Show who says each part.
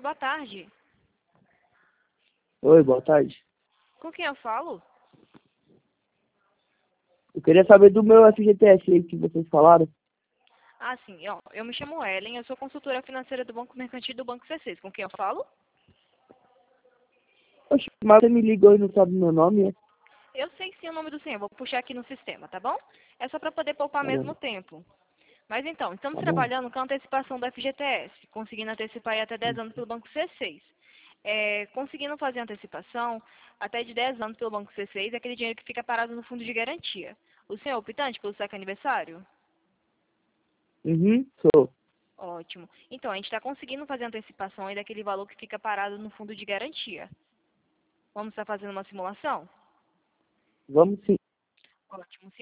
Speaker 1: boa tarde.
Speaker 2: Oi, boa tarde.
Speaker 1: Com quem eu falo?
Speaker 2: Eu queria saber do meu FGTS aí que vocês falaram.
Speaker 1: Ah, sim, ó, eu me chamo Ellen, eu sou consultora financeira do Banco Mercantil do Banco C6. Com quem eu falo?
Speaker 2: Oxe, mas você me ligou e não sabe meu nome, é?
Speaker 1: Eu sei sim o nome do senhor, vou puxar aqui no sistema, tá bom? É só para poder poupar
Speaker 2: Tá bom,
Speaker 1: mesmo tempo. Mas então, estamos
Speaker 2: tá bom.
Speaker 1: trabalhando com a antecipação do FGTS, conseguindo antecipar aí até 10 anos pelo Banco C6. Conseguindo fazer antecipação até de 10 anos pelo Banco C6, é aquele dinheiro que fica parado no fundo de garantia. O senhor é optante pelo saque aniversário?
Speaker 2: Uhum, sou.
Speaker 1: Ótimo. Então, a gente está conseguindo fazer antecipação aí daquele valor que fica parado no fundo de garantia. Vamos estar fazendo uma simulação?
Speaker 2: Vamos sim.
Speaker 1: Ótimo.